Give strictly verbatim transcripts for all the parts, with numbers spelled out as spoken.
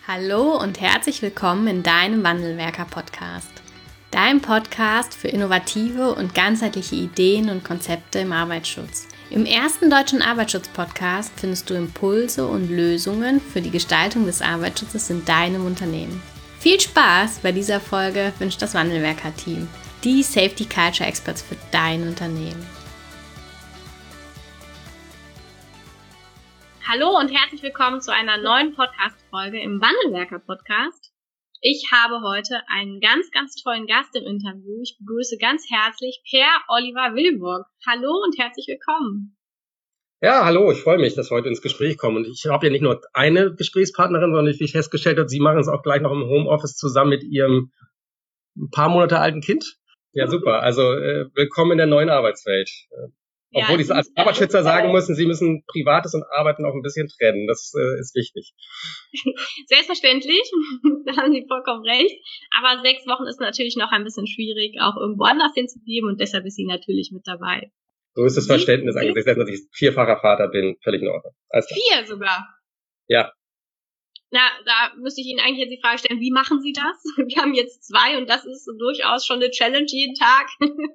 Hallo und herzlich willkommen in deinem Wandelwerker-Podcast. Dein Podcast für innovative und ganzheitliche Ideen und Konzepte im Arbeitsschutz. Im ersten deutschen Arbeitsschutz-Podcast findest du Impulse und Lösungen für die Gestaltung des Arbeitsschutzes in deinem Unternehmen. Viel Spaß bei dieser Folge wünscht das Wandelwerker-Team, die Safety Culture Experts für dein Unternehmen. Hallo und herzlich willkommen zu einer neuen Podcast-Folge im Wandelwerker-Podcast. Ich habe heute einen ganz, ganz tollen Gast im Interview. Ich begrüße ganz herzlich Per Oliver Wilborg. Hallo und herzlich willkommen. Ja, hallo, ich freue mich, dass wir heute ins Gespräch kommen. Und ich habe ja nicht nur eine Gesprächspartnerin, sondern wie ich festgestellt habe, Sie machen es auch gleich noch im Homeoffice zusammen mit Ihrem ein paar Monate alten Kind. Ja, super. Also äh, willkommen in der neuen Arbeitswelt. Obwohl ja, ich als Arbeitsschützer sagen muss, Sie müssen Privates und Arbeiten auch ein bisschen trennen. Das äh, ist wichtig. Selbstverständlich, da haben Sie vollkommen recht. Aber sechs Wochen ist natürlich noch ein bisschen schwierig, auch irgendwo anders hinzugeben. Und deshalb ist sie natürlich mit dabei. So ist das Verständnis angesichts dessen, dass ich vierfacher Vater bin. Völlig in Ordnung. Vier sogar? Ja. Na, da müsste ich Ihnen eigentlich jetzt die Frage stellen, wie machen Sie das? Wir haben jetzt zwei und das ist durchaus schon eine Challenge jeden Tag.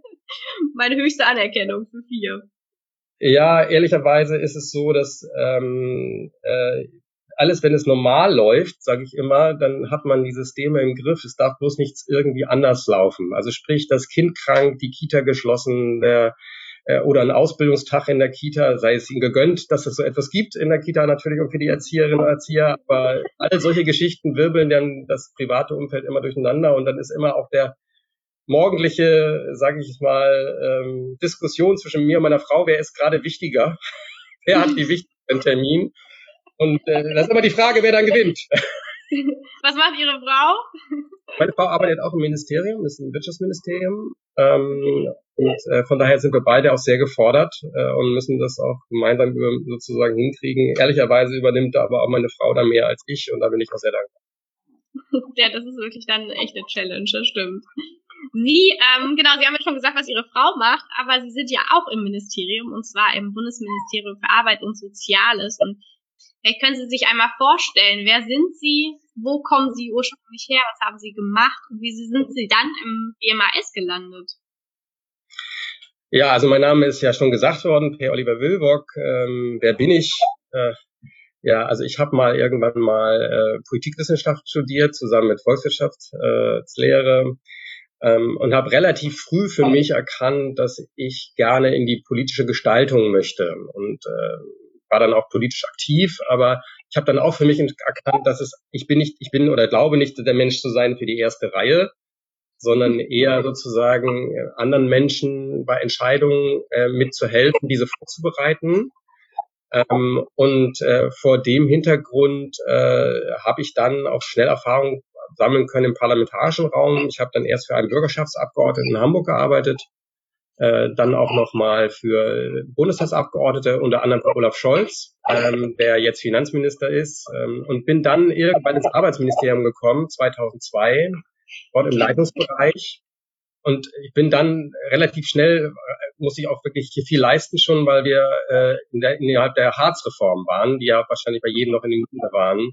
Meine höchste Anerkennung für vier. Ja, ehrlicherweise ist es so, dass ähm, äh, alles, wenn es normal läuft, sage ich immer, dann hat man die Systeme im Griff. Es darf bloß nichts irgendwie anders laufen. Also sprich, das Kind krank, die Kita geschlossen, der oder ein Ausbildungstag in der Kita, sei es ihnen gegönnt, dass es so etwas gibt in der Kita natürlich und für die Erzieherinnen und Erzieher, aber all solche Geschichten wirbeln dann das private Umfeld immer durcheinander und dann ist immer auch der morgendliche, sage ich mal, ähm, Diskussion zwischen mir und meiner Frau, wer ist gerade wichtiger, wer hat die wichtigsten Termin und äh, das ist immer die Frage, wer dann gewinnt. Was macht Ihre Frau? Meine Frau arbeitet auch im Ministerium, ist im Wirtschaftsministerium. Ähm, und äh, von daher sind wir beide auch sehr gefordert äh, und müssen das auch gemeinsam über, sozusagen hinkriegen. Ehrlicherweise übernimmt da aber auch meine Frau da mehr als ich und da bin ich auch sehr dankbar. Ja, das ist wirklich dann echt eine Challenge, das stimmt. Sie, ähm, genau, Sie haben ja schon gesagt, was Ihre Frau macht, aber Sie sind ja auch im Ministerium und zwar im Bundesministerium für Arbeit und Soziales und vielleicht können Sie sich einmal vorstellen, wer sind Sie, wo kommen Sie ursprünglich her, was haben Sie gemacht und wie sind Sie dann im B M A S gelandet? Ja, also mein Name ist ja schon gesagt worden, Per Oliver Wilborg. Ähm, wer bin ich? Äh, ja, also ich habe mal irgendwann mal äh, Politikwissenschaft studiert, zusammen mit Volkswirtschaftslehre äh, ähm, und habe relativ früh für mich erkannt, dass ich gerne in die politische Gestaltung möchte und äh, war dann auch politisch aktiv, aber ich habe dann auch für mich erkannt, dass es ich bin nicht, ich bin oder glaube nicht der Mensch zu sein für die erste Reihe, sondern eher sozusagen anderen Menschen bei Entscheidungen äh, mitzuhelfen, diese vorzubereiten. Ähm, und äh, vor dem Hintergrund äh, habe ich dann auch schnell Erfahrung sammeln können im parlamentarischen Raum. Ich habe dann erst für einen Bürgerschaftsabgeordneten in Hamburg gearbeitet, äh, dann auch nochmal für Bundestagsabgeordnete, unter anderem für Olaf Scholz, ähm, der jetzt Finanzminister ist, ähm, und bin dann irgendwann ins Arbeitsministerium gekommen, zweitausendzwei, dort im Leitungsbereich. Und ich bin dann relativ schnell, muss ich auch wirklich hier viel leisten schon, weil wir äh, in der, innerhalb der Hartz-Reform waren, die ja wahrscheinlich bei jedem noch in den Mund waren.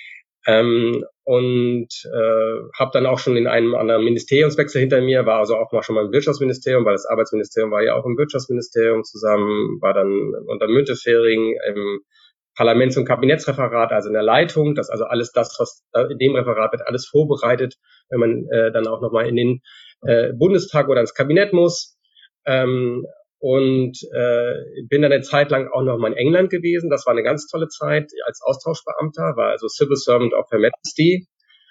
Ähm, und äh, habe dann auch schon in einem anderen Ministeriumswechsel hinter mir, war also auch mal schon mal im Wirtschaftsministerium, weil das Arbeitsministerium war ja auch im Wirtschaftsministerium zusammen, war dann unter Müntefering im Parlaments- und Kabinettsreferat, also in der Leitung, das also alles das, was in dem Referat wird, alles vorbereitet, wenn man äh, dann auch nochmal in den äh, Bundestag oder ins Kabinett muss. Ähm, und äh, bin dann eine Zeit lang auch noch mal in England gewesen. Das war eine ganz tolle Zeit als Austauschbeamter, war also Civil Servant of Her Majesty.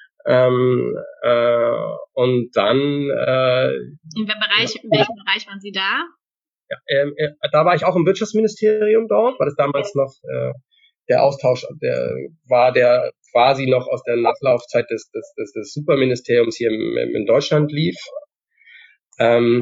Ähm, äh, und dann äh, in, Bereich, in welchem Bereich waren Sie da? Ja, äh, äh, da war ich auch im Wirtschaftsministerium dort, weil es damals noch äh, der Austausch, der war der quasi noch aus der Nachlaufzeit des, des, des, des Superministeriums hier im, in Deutschland lief. Ähm,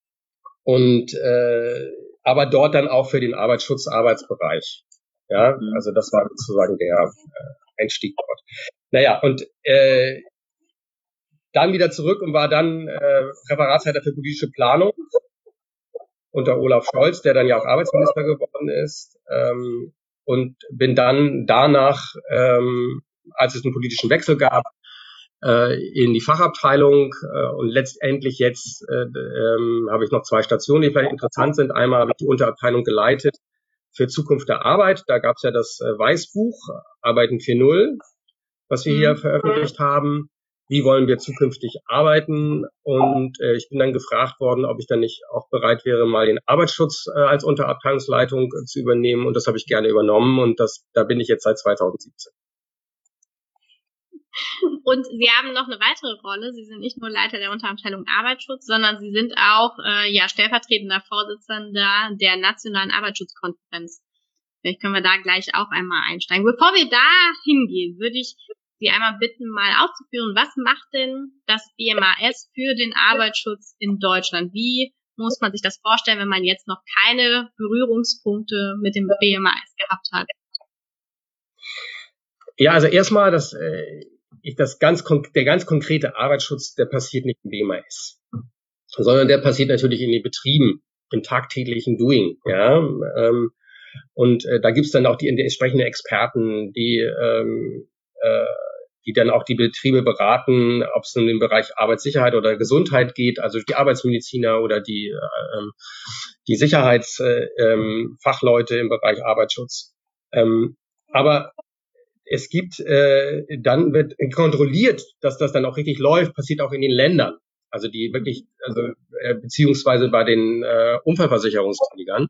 und äh, aber dort dann auch für den Arbeitsschutz-Arbeitsbereich. Ja, also das war sozusagen der äh, Einstieg dort. Naja, und äh, dann wieder zurück und war dann äh, Referatsleiter für politische Planung unter Olaf Scholz, der dann ja auch Arbeitsminister geworden ist. Ähm, und bin dann danach ähm, als es einen politischen Wechsel gab, äh, in die Fachabteilung äh, und letztendlich jetzt äh, ähm, habe ich noch zwei Stationen, die vielleicht interessant sind. Einmal habe ich die Unterabteilung geleitet für Zukunft der Arbeit. Da gab es ja das äh, Weißbuch Arbeiten vier Punkt null, was wir hier veröffentlicht haben. Wie wollen wir zukünftig arbeiten? Und äh, ich bin dann gefragt worden, ob ich dann nicht auch bereit wäre, mal den Arbeitsschutz äh, als Unterabteilungsleitung äh, zu übernehmen. Und das habe ich gerne übernommen. Und das, da bin ich jetzt seit zweitausendsiebzehn. Und Sie haben noch eine weitere Rolle. Sie sind nicht nur Leiter der Unterabteilung Arbeitsschutz, sondern Sie sind auch äh, ja stellvertretender Vorsitzender der Nationalen Arbeitsschutzkonferenz. Vielleicht können wir da gleich auch einmal einsteigen. Bevor wir da hingehen, würde ich Sie einmal bitten, mal auszuführen, was macht denn das B M A S für den Arbeitsschutz in Deutschland? Wie muss man sich das vorstellen, wenn man jetzt noch keine Berührungspunkte mit dem B M A S gehabt hat? Ja, also erstmal, das, äh, ich, das ganz, der ganz konkrete Arbeitsschutz, der passiert nicht im B M A S, sondern der passiert natürlich in den Betrieben, im tagtäglichen Doing. Ja, ähm, und äh, da gibt's dann auch die, die entsprechenden Experten, die ähm, äh, die dann auch die Betriebe beraten, ob es in den Bereich Arbeitssicherheit oder Gesundheit geht, also die Arbeitsmediziner oder die ähm, die Sicherheitsfachleute ähm, im Bereich Arbeitsschutz. Ähm, aber es gibt, äh, dann wird kontrolliert, dass das dann auch richtig läuft, passiert auch in den Ländern, also die wirklich, also äh, beziehungsweise bei den äh, Unfallversicherungsträgern.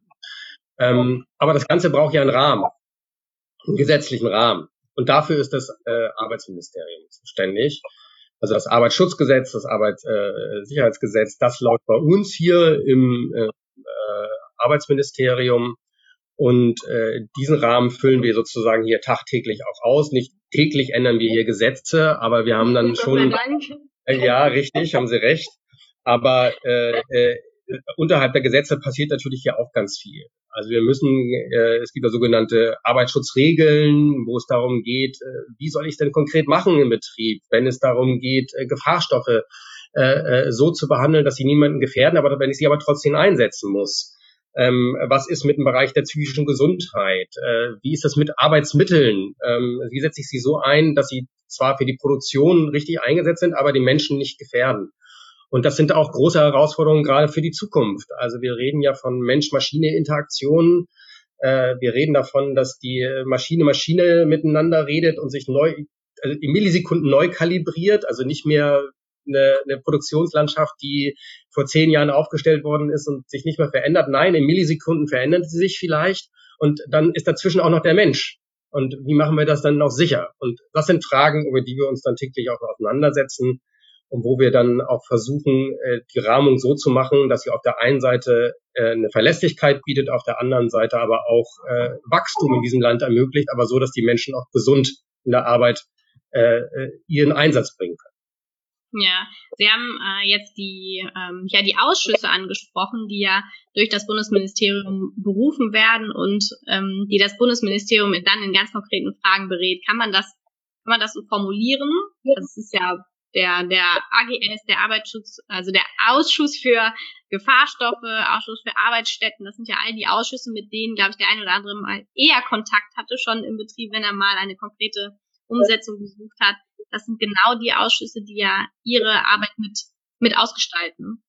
Ähm, aber das Ganze braucht ja einen Rahmen, einen gesetzlichen Rahmen. Und dafür ist das äh, Arbeitsministerium zuständig. Also das Arbeitsschutzgesetz, das Arbeitssicherheitsgesetz, äh, das läuft bei uns hier im äh, äh, Arbeitsministerium. Und äh, diesen Rahmen füllen wir sozusagen hier tagtäglich auch aus. Nicht täglich ändern wir hier Gesetze, aber wir haben dann schon... Äh, ja, richtig, haben Sie recht. Aber äh, äh, unterhalb der Gesetze passiert natürlich hier auch ganz viel. Also wir müssen, äh, es gibt ja sogenannte Arbeitsschutzregeln, wo es darum geht, äh, wie soll ich es denn konkret machen im Betrieb, wenn es darum geht, äh, Gefahrstoffe äh, so zu behandeln, dass sie niemanden gefährden, aber wenn ich sie aber trotzdem einsetzen muss. Ähm, was ist mit dem Bereich der psychischen Gesundheit? Äh, wie ist das mit Arbeitsmitteln? Ähm, wie setze ich sie so ein, dass sie zwar für die Produktion richtig eingesetzt sind, aber die Menschen nicht gefährden? Und das sind auch große Herausforderungen gerade für die Zukunft. Also wir reden ja von Mensch-Maschine-Interaktionen. Äh, wir reden davon, dass die Maschine-Maschine miteinander redet und sich neu, also in Millisekunden neu kalibriert, also nicht mehr eine, eine Produktionslandschaft, die vor zehn Jahren aufgestellt worden ist und sich nicht mehr verändert. Nein, in Millisekunden verändert sie sich vielleicht und dann ist dazwischen auch noch der Mensch. Und wie machen wir das dann noch sicher? Und das sind Fragen, über die wir uns dann täglich auch auseinandersetzen und wo wir dann auch versuchen, die Rahmung so zu machen, dass sie auf der einen Seite eine Verlässlichkeit bietet, auf der anderen Seite aber auch Wachstum in diesem Land ermöglicht, aber so, dass die Menschen auch gesund in der Arbeit ihren Einsatz bringen können. Ja, Sie haben äh, jetzt die ähm, ja die Ausschüsse angesprochen, die ja durch das Bundesministerium berufen werden und ähm, die das Bundesministerium dann in ganz konkreten Fragen berät. Kann man das kann man das so formulieren? Das ist ja der der A G S, der Arbeitsschutz, also der Ausschuss für Gefahrstoffe, Ausschuss für Arbeitsstätten. Das sind ja all die Ausschüsse, mit denen, glaube ich, der ein oder andere mal eher Kontakt hatte schon im Betrieb, wenn er mal eine konkrete Umsetzung gesucht hat. Das sind genau die Ausschüsse, die ja ihre Arbeit mit, mit ausgestalten.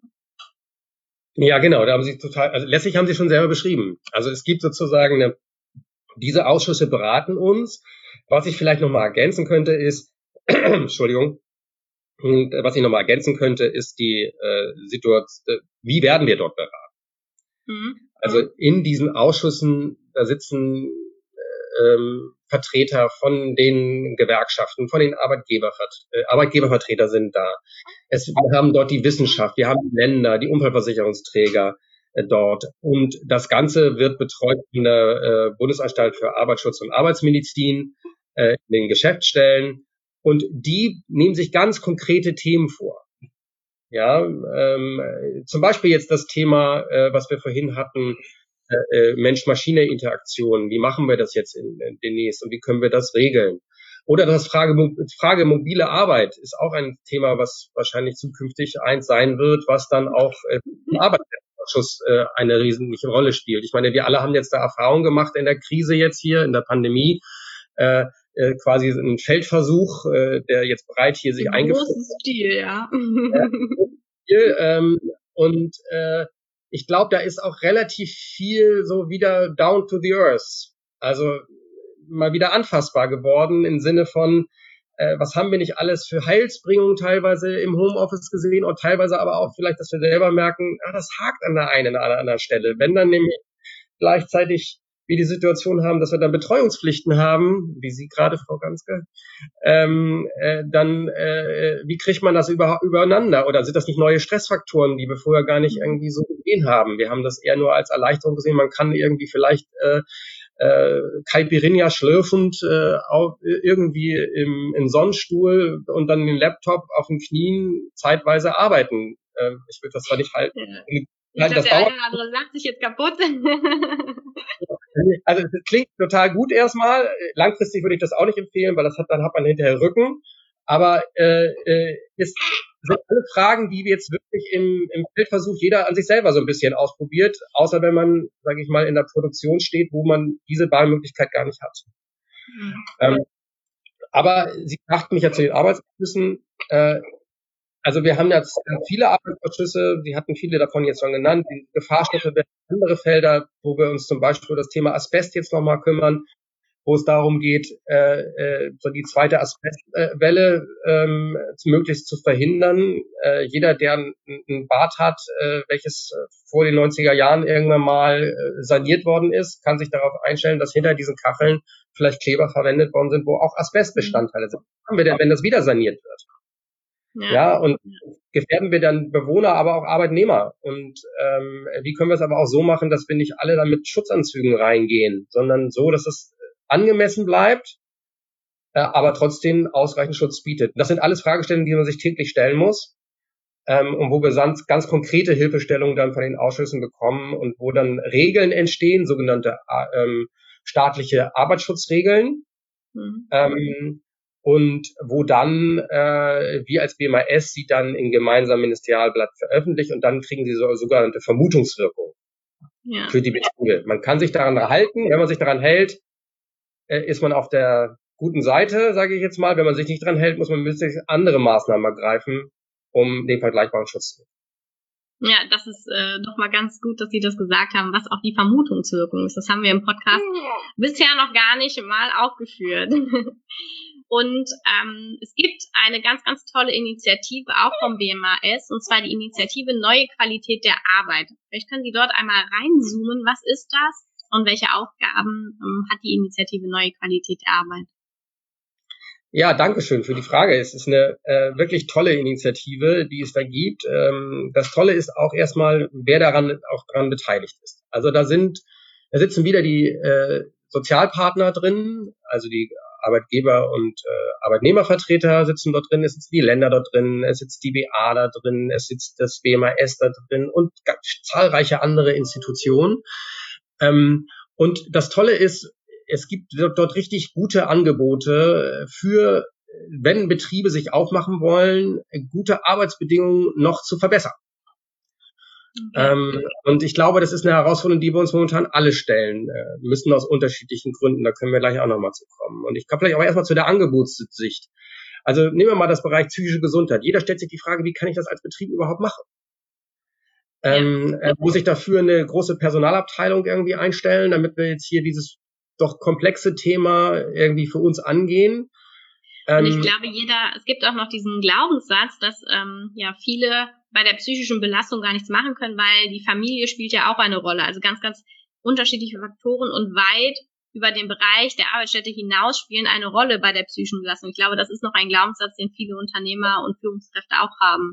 Ja, genau, da haben Sie total, also letztlich haben Sie schon selber beschrieben. Also es gibt sozusagen eine, diese Ausschüsse beraten uns. Was ich vielleicht nochmal ergänzen könnte, ist, Entschuldigung, und was ich nochmal ergänzen könnte, ist die äh, Situation, wie werden wir dort beraten? Mhm. Also in diesen Ausschüssen, da sitzen ähm, Vertreter von den Gewerkschaften, von den Arbeitgebervert- äh, Arbeitgebervertreter sind da. Es, wir haben dort die Wissenschaft, wir haben die Länder, die Unfallversicherungsträger äh, dort. Und das Ganze wird betreut in der äh, Bundesanstalt für Arbeitsschutz und Arbeitsmedizin, äh, in den Geschäftsstellen. Und die nehmen sich ganz konkrete Themen vor. Ja, ähm, zum Beispiel jetzt das Thema, äh, was wir vorhin hatten, äh, Mensch-Maschine-Interaktion. Wie machen wir das jetzt in, in demnächst und wie können wir das regeln? Oder das Frage, Frage mobile Arbeit ist auch ein Thema, was wahrscheinlich zukünftig eins sein wird, was dann auch äh, im Arbeitsrechtsschuss äh, eine wesentliche Rolle spielt. Ich meine, wir alle haben jetzt da Erfahrung gemacht in der Krise jetzt hier, in der Pandemie. Äh, äh, quasi ein Feldversuch, äh, der jetzt bereit hier sich eingeführt hat. Großen Stil, ja. ja ähm, und äh, ich glaube, da ist auch relativ viel so wieder down to the earth. Also mal wieder anfassbar geworden im Sinne von, äh, was haben wir nicht alles für Heilsbringungen teilweise im Homeoffice gesehen und teilweise aber auch vielleicht, dass wir selber merken, ah, das hakt an der einen oder anderen Stelle. Wenn dann nämlich gleichzeitig wir die Situation haben, dass wir dann Betreuungspflichten haben, wie Sie gerade, Frau Ganske, ähm, äh, dann äh, wie kriegt man das über, übereinander? Oder sind das nicht neue Stressfaktoren, die wir vorher gar nicht irgendwie so gesehen haben? Wir haben das eher nur als Erleichterung gesehen. Man kann irgendwie vielleicht äh, äh, Caipirinha schlürfend äh, auf, irgendwie im, im Sonnenstuhl und dann den Laptop auf den Knien zeitweise arbeiten. Äh, ich würde das zwar nicht halten. Ja. Ich glaube, der eine oder andere lacht sich jetzt kaputt. Also es klingt total gut erstmal. Langfristig würde ich das auch nicht empfehlen, weil das hat, dann hat man hinterher Rücken. Aber äh, es sind alle Fragen, die wir jetzt wirklich im, im Feldversuch jeder an sich selber so ein bisschen ausprobiert, außer wenn man, sage ich mal, in der Produktion steht, wo man diese Wahlmöglichkeit gar nicht hat. Mhm. Ähm, aber Sie fragten mich ja zu den Arbeitsabschlüssen. Äh, also wir haben jetzt viele Arbeitsabschlüsse, Sie hatten viele davon jetzt schon genannt, die Gefahrstoffe, andere Felder, wo wir uns zum Beispiel um das Thema Asbest jetzt nochmal kümmern, wo es darum geht, äh, äh, so die zweite Asbestwelle ähm, möglichst zu verhindern. Äh, jeder, der ein, ein Bad hat, äh, welches vor den neunziger Jahren irgendwann mal äh, saniert worden ist, kann sich darauf einstellen, dass hinter diesen Kacheln vielleicht Kleber verwendet worden sind, wo auch Asbestbestandteile sind. Was haben wir denn, wenn das wieder saniert wird? Ja. ja, und gefährden wir dann Bewohner, aber auch Arbeitnehmer. Und ähm, wie können wir es aber auch so machen, dass wir nicht alle dann mit Schutzanzügen reingehen, sondern so, dass es angemessen bleibt, äh, aber trotzdem ausreichend Schutz bietet. Das sind alles Fragestellungen, die man sich täglich stellen muss ähm, und wo wir sonst ganz konkrete Hilfestellungen dann von den Ausschüssen bekommen und wo dann Regeln entstehen, sogenannte ähm, staatliche Arbeitsschutzregeln, mhm. ähm, und wo dann äh, wir als B M A S sie dann in gemeinsamen Ministerialblatt veröffentlichen und dann kriegen sie so sogenannte Vermutungswirkung ja. für die Betriebe. Man kann sich daran halten, wenn man sich daran hält, ist man auf der guten Seite, sage ich jetzt mal. Wenn man sich nicht dran hält, muss man müsste andere Maßnahmen ergreifen, um den vergleichbaren Schutz zu machen. Ja, das ist äh, doch mal ganz gut, dass Sie das gesagt haben, was auch die Vermutungswirkung ist. Das haben wir im Podcast ja. bisher noch gar nicht mal aufgeführt. Und ähm, es gibt eine ganz, ganz tolle Initiative, auch vom B M A S, und zwar die Initiative Neue Qualität der Arbeit. Vielleicht können Sie dort einmal reinzoomen. Was ist das? Und welche Aufgaben ähm, hat die Initiative Neue Qualität der Arbeit? Ja, danke schön für die Frage. Es ist eine äh, wirklich tolle Initiative, die es da gibt. Ähm, das Tolle ist auch erstmal, wer daran auch daran beteiligt ist. Also da sind, da sitzen wieder die äh, Sozialpartner drin, also die Arbeitgeber und äh, Arbeitnehmervertreter sitzen dort drin, es sitzen die Länder dort drin, es sitzt die B A da drin, es sitzt das B M A S da drin und ganz zahlreiche andere Institutionen. Ähm, und das Tolle ist, es gibt dort richtig gute Angebote für, wenn Betriebe sich aufmachen wollen, gute Arbeitsbedingungen noch zu verbessern. Okay. Ähm, und ich glaube, das ist eine Herausforderung, die wir uns momentan alle stellen äh, müssen, aus unterschiedlichen Gründen. Da können wir gleich auch nochmal zu kommen. Und ich komme vielleicht auch erstmal zu der Angebotssicht. Also nehmen wir mal das Bereich psychische Gesundheit. Jeder stellt sich die Frage, wie kann ich das als Betrieb überhaupt machen? Ähm, äh, muss ich dafür eine große Personalabteilung irgendwie einstellen, damit wir jetzt hier dieses doch komplexe Thema irgendwie für uns angehen? Ähm, und ich glaube, jeder, es gibt auch noch diesen Glaubenssatz, dass ähm, ja viele bei der psychischen Belastung gar nichts machen können, weil die Familie spielt ja auch eine Rolle. Also ganz, ganz unterschiedliche Faktoren und weit über den Bereich der Arbeitsstätte hinaus spielen eine Rolle bei der psychischen Belastung. Ich glaube, das ist noch ein Glaubenssatz, den viele Unternehmer und Führungskräfte auch haben.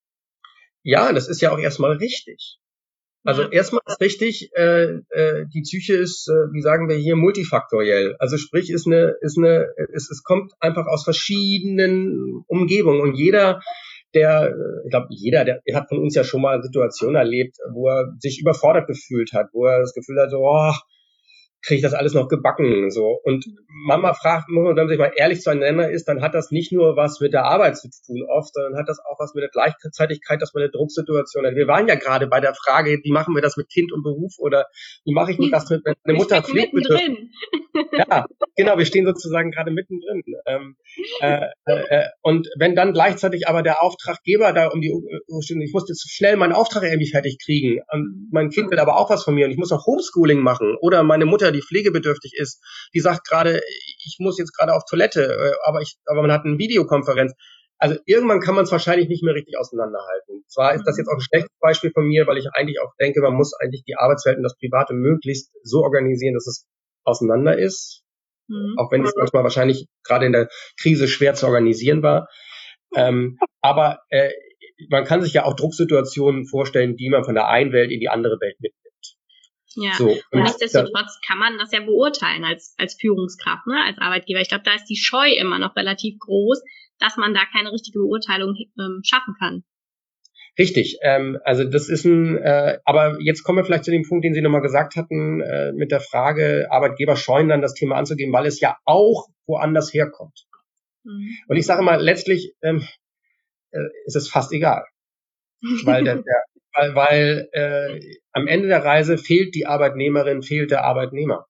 Ja, das ist ja auch erstmal richtig. Also ja. erstmal ist richtig, äh, äh, die Psyche ist, äh, wie sagen wir hier, multifaktoriell. Also sprich, ist eine, ist eine, es, es kommt einfach aus verschiedenen Umgebungen und jeder, der, ich glaube, jeder, der hat von uns ja schon mal Situationen erlebt, wo er sich überfordert gefühlt hat, wo er das Gefühl hat, so, oh, kriege ich das alles noch gebacken, so. Und Mama fragt, wenn man sich mal ehrlich zueinander ist, dann hat das nicht nur was mit der Arbeit zu tun oft, sondern hat das auch was mit der Gleichzeitigkeit, dass man eine Drucksituation hat. Wir waren ja gerade bei der Frage, wie machen wir das mit Kind und Beruf oder wie mache ich das mit, wenn meine Mutter Pflegebedürftig ist. Ja, Genau, wir stehen sozusagen gerade mittendrin. Ähm, äh, äh, und wenn dann gleichzeitig aber der Auftraggeber da um die Uhr steht, ich muss jetzt schnell meinen Auftrag irgendwie fertig kriegen, und mein Kind will aber auch was von mir und ich muss noch Homeschooling machen, oder meine Mutter, die pflegebedürftig ist, die sagt gerade, ich muss jetzt gerade auf Toilette, aber ich, aber man hat eine Videokonferenz. Also irgendwann kann man es wahrscheinlich nicht mehr richtig auseinanderhalten. Zwar ist das jetzt auch ein schlechtes Beispiel von mir, weil ich eigentlich auch denke, man muss eigentlich die Arbeitswelt und das Private möglichst so organisieren, dass es auseinander ist. Mhm. Auch wenn es manchmal wahrscheinlich gerade in der Krise schwer zu organisieren war. Ähm, aber äh, man kann sich ja auch Drucksituationen vorstellen, die man von der einen Welt in die andere Welt mitnimmt. Ja, so, und, und nichtsdestotrotz kann man das ja beurteilen als als Führungskraft, ne, als Arbeitgeber. Ich glaube, da ist die Scheu immer noch relativ groß, dass man da keine richtige Beurteilung ähm, schaffen kann. Richtig, ähm, also das ist ein, äh, aber jetzt kommen wir vielleicht zu dem Punkt, den Sie nochmal gesagt hatten, äh, mit der Frage, Arbeitgeber scheuen dann das Thema anzugehen, weil es ja auch woanders herkommt. Mhm. Und ich sage mal, letztlich ähm, äh, ist es fast egal, weil der, der weil, weil äh, am Ende der Reise fehlt die Arbeitnehmerin, fehlt der Arbeitnehmer.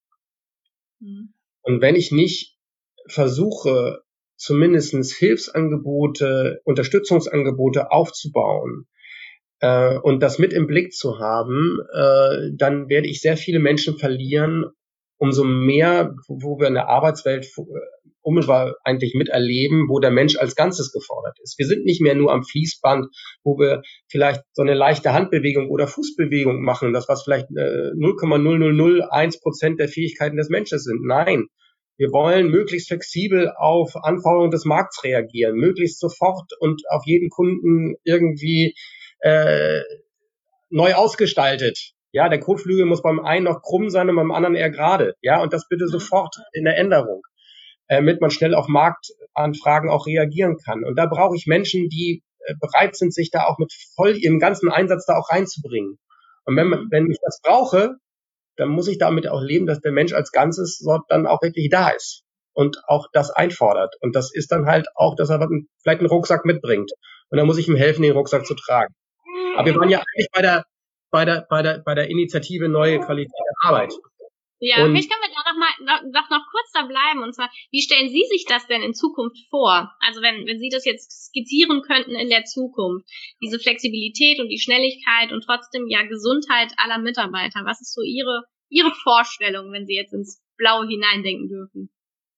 Mhm. Und wenn ich nicht versuche, zumindestens Hilfsangebote, Unterstützungsangebote aufzubauen äh, und das mit im Blick zu haben, äh, dann werde ich sehr viele Menschen verlieren, umso mehr, wo wir in der Arbeitswelt unmittelbar eigentlich miterleben, wo der Mensch als Ganzes gefordert ist. Wir sind nicht mehr nur am Fließband, wo wir vielleicht so eine leichte Handbewegung oder Fußbewegung machen, das was vielleicht äh, null Komma null null null eins Prozent der Fähigkeiten des Menschen sind. Nein, wir wollen möglichst flexibel auf Anforderungen des Markts reagieren, möglichst sofort und auf jeden Kunden irgendwie äh, neu ausgestaltet. Ja, der Kotflügel muss beim einen noch krumm sein und beim anderen eher gerade. Ja, und das bitte sofort in der Änderung, damit man schnell auf Marktanfragen auch reagieren kann. Und da brauche ich Menschen, die äh, bereit sind, sich da auch mit voll ihrem ganzen Einsatz da auch reinzubringen. Und wenn man, wenn ich das brauche, dann muss ich damit auch leben, dass der Mensch als Ganzes dort dann auch wirklich da ist und auch das einfordert. Und das ist dann halt auch, dass er vielleicht einen Rucksack mitbringt. Und dann muss ich ihm helfen, den Rucksack zu tragen. Aber wir waren ja eigentlich bei der bei der bei der bei der Initiative Neue Qualität der Arbeit. Ja, und vielleicht können wir da noch mal noch, noch, noch kurz da bleiben. Und zwar, wie stellen Sie sich das denn in Zukunft vor? Also wenn wenn Sie das jetzt skizzieren könnten in der Zukunft, diese Flexibilität und die Schnelligkeit und trotzdem ja Gesundheit aller Mitarbeiter. Was ist so Ihre Ihre Vorstellung, wenn Sie jetzt ins Blaue hineindenken dürfen?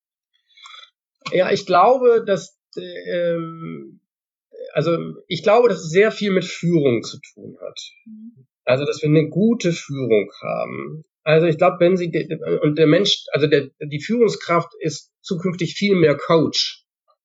Ja, ich glaube, dass ähm, also ich glaube, dass es sehr viel mit Führung zu tun hat. Also, dass wir eine gute Führung haben. Also ich glaube, wenn Sie, und der Mensch, also der, die Führungskraft ist zukünftig viel mehr Coach.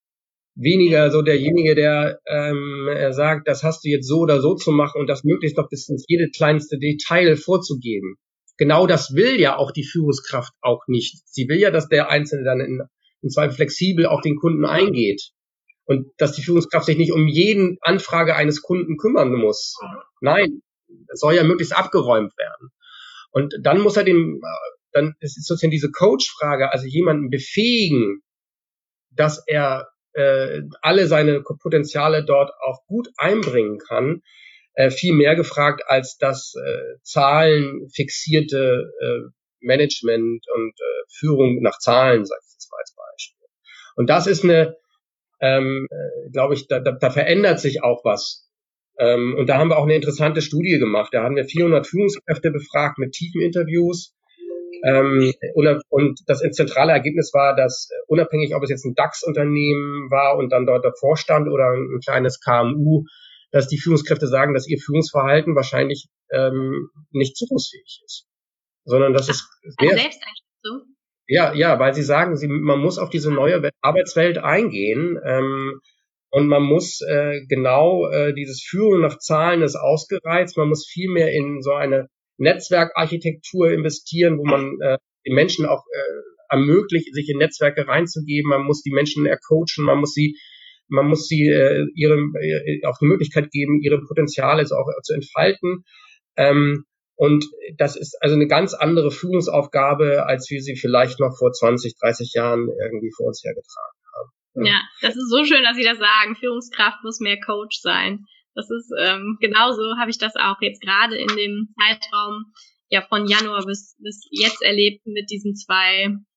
Weniger so derjenige, der ähm, er sagt, das hast du jetzt so oder so zu machen und das möglichst noch bis ins jede kleinste Detail vorzugeben. Genau das will ja auch die Führungskraft auch nicht. Sie will ja, dass der Einzelne dann in, in Zweifel flexibel auf den Kunden eingeht. Und dass die Führungskraft sich nicht um jeden Anfrage eines Kunden kümmern muss. Nein, das soll ja möglichst abgeräumt werden. Und dann muss er dem, dann ist sozusagen diese Coach-Frage, also jemanden befähigen, dass er äh, alle seine Potenziale dort auch gut einbringen kann, äh, viel mehr gefragt als das äh, zahlenfixierte äh, Management und äh, Führung nach Zahlen, sage ich jetzt mal als Beispiel. Und das ist eine Ähm, äh, glaube ich, da, da, da verändert sich auch was. Ähm, und da haben wir auch eine interessante Studie gemacht. Da haben wir vierhundert Führungskräfte befragt mit tiefen Interviews. Ähm, und, und das zentrale Ergebnis war, dass äh, unabhängig, ob es jetzt ein DAX-Unternehmen war und dann dort der Vorstand oder ein kleines K M U, dass die Führungskräfte sagen, dass ihr Führungsverhalten wahrscheinlich ähm, nicht zukunftsfähig ist, sondern dass es sehr... Selbsteinschätzung? Ja, ja, weil sie sagen, sie, man muss auf diese neue Arbeitswelt eingehen ähm, und man muss äh, genau äh, dieses Führen nach Zahlen ist ausgereizt. Man muss viel mehr in so eine Netzwerkarchitektur investieren, wo man äh, den Menschen auch äh, ermöglicht, sich in Netzwerke reinzugeben. Man muss die Menschen ercoachen, man muss sie, man muss sie äh, ihre äh, auch die Möglichkeit geben, ihre Potenziale so auch äh, zu entfalten. Ähm, Und das ist also eine ganz andere Führungsaufgabe, als wir sie vielleicht noch vor zwanzig, dreißig Jahren irgendwie vor uns hergetragen haben. Ja, ja, das ist so schön, dass Sie das sagen. Führungskraft muss mehr Coach sein. Das ist ähm, genauso habe ich das auch jetzt gerade in dem Zeitraum ja von Januar bis bis jetzt erlebt mit diesen zwei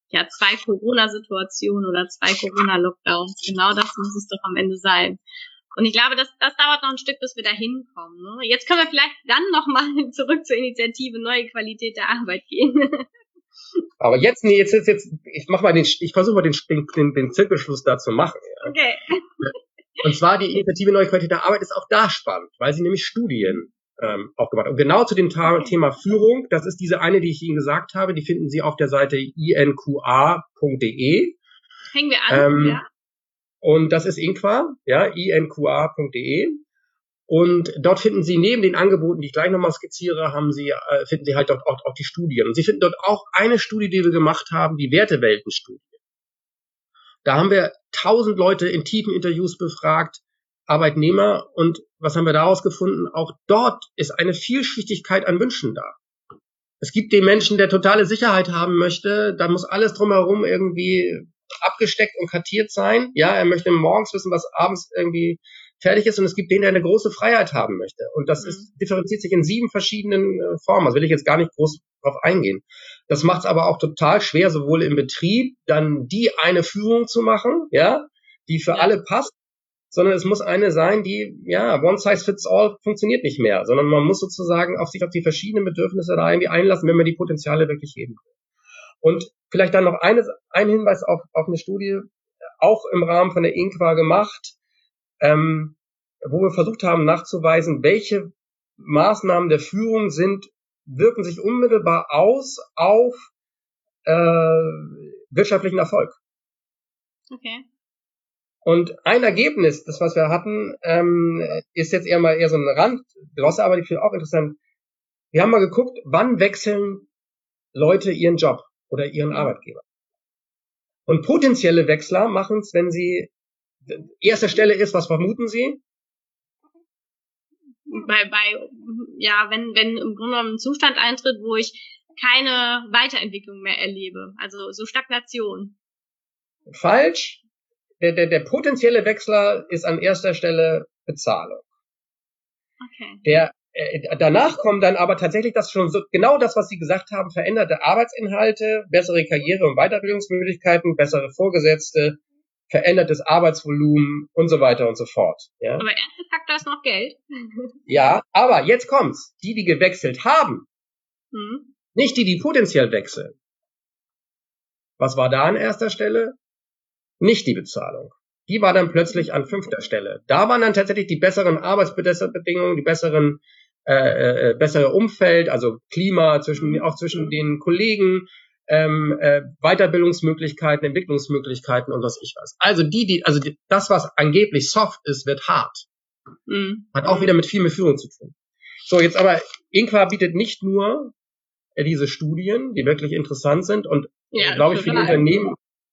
ja, zwei Corona-Situationen oder zwei Corona-Lockdowns. Genau das muss es doch am Ende sein. Und ich glaube, das, das dauert noch ein Stück, bis wir da hinkommen. Ne? Jetzt können wir vielleicht dann nochmal zurück zur Initiative Neue Qualität der Arbeit gehen. Aber jetzt, nee, jetzt, jetzt, jetzt ich mach mal den, ich versuche mal den, den, den Zirkelschluss da zu machen. Ja. Okay. Und zwar die Initiative Neue Qualität der Arbeit ist auch da spannend, weil sie nämlich Studien ähm, aufgemacht hat. Und genau zu dem Ta- Thema Führung, das ist diese eine, die ich Ihnen gesagt habe, die finden Sie auf der Seite i n q a punkt d e. Hängen wir an, ähm, ja. Und das ist Inqua, ja, i n q a punkt d e. Und dort finden Sie neben den Angeboten, die ich gleich nochmal skizziere, haben Sie, äh, finden Sie halt dort auch, auch die Studien. Und Sie finden dort auch eine Studie, die wir gemacht haben, die Werteweltenstudie. Da haben wir tausend Leute in tiefen Interviews befragt, Arbeitnehmer. Und was haben wir daraus gefunden? Auch dort ist eine Vielschichtigkeit an Wünschen da. Es gibt den Menschen, der totale Sicherheit haben möchte. Da muss alles drumherum irgendwie abgesteckt und kartiert sein. Ja, er möchte morgens wissen, was abends irgendwie fertig ist. Und es gibt den, der eine große Freiheit haben möchte. Und das ist, differenziert sich in sieben verschiedenen äh, Formen. Das will ich jetzt gar nicht groß drauf eingehen. Das macht es aber auch total schwer, sowohl im Betrieb dann die eine Führung zu machen, ja, die für ja. alle passt, sondern es muss eine sein, die, ja, one size fits all funktioniert nicht mehr, sondern man muss sozusagen auf sich auf die verschiedenen Bedürfnisse da irgendwie einlassen, wenn man die Potenziale wirklich heben will. Und vielleicht dann noch eines, ein Hinweis auf, auf eine Studie, auch im Rahmen von der Inqua gemacht, ähm, wo wir versucht haben nachzuweisen, welche Maßnahmen der Führung sind, wirken sich unmittelbar aus auf äh, wirtschaftlichen Erfolg. Okay. Und ein Ergebnis, das was wir hatten, ähm, ist jetzt eher mal eher so ein Rand, aber ich finde auch interessant. Wir haben mal geguckt, wann wechseln Leute ihren Job oder ihren Arbeitgeber. Und potenzielle Wechsler machen es, wenn sie erste Stelle ist, was vermuten Sie? Bei, bei, ja, wenn, wenn im Grunde genommen ein Zustand eintritt, wo ich keine Weiterentwicklung mehr erlebe, also so Stagnation. Falsch. Der, der, der potenzielle Wechsler ist an erster Stelle Bezahlung. Okay. Der, äh, danach kommen dann aber tatsächlich das schon so, genau das, was Sie gesagt haben, veränderte Arbeitsinhalte, bessere Karriere- und Weiterbildungsmöglichkeiten, bessere Vorgesetzte, verändertes Arbeitsvolumen und so weiter und so fort. Ja? Aber erster Faktor ist noch Geld. Ja, aber jetzt kommt's. Die, die gewechselt haben, hm. nicht die, die potenziell wechseln. Was war da an erster Stelle? Nicht die Bezahlung. Die war dann plötzlich an fünfter Stelle. Da waren dann tatsächlich die besseren Arbeitsbedingungen, die besseren, äh, äh, bessere Umfeld, also Klima zwischen, auch zwischen den Kollegen, ähm, äh, Weiterbildungsmöglichkeiten, Entwicklungsmöglichkeiten und was ich was. Also die, die, also die, das, was angeblich soft ist, wird hart. Mhm. Hat auch wieder mit viel mit Führung zu tun. So, jetzt aber, Inqua bietet nicht nur äh, diese Studien, die wirklich interessant sind und, ja, glaube ich, für die Unternehmen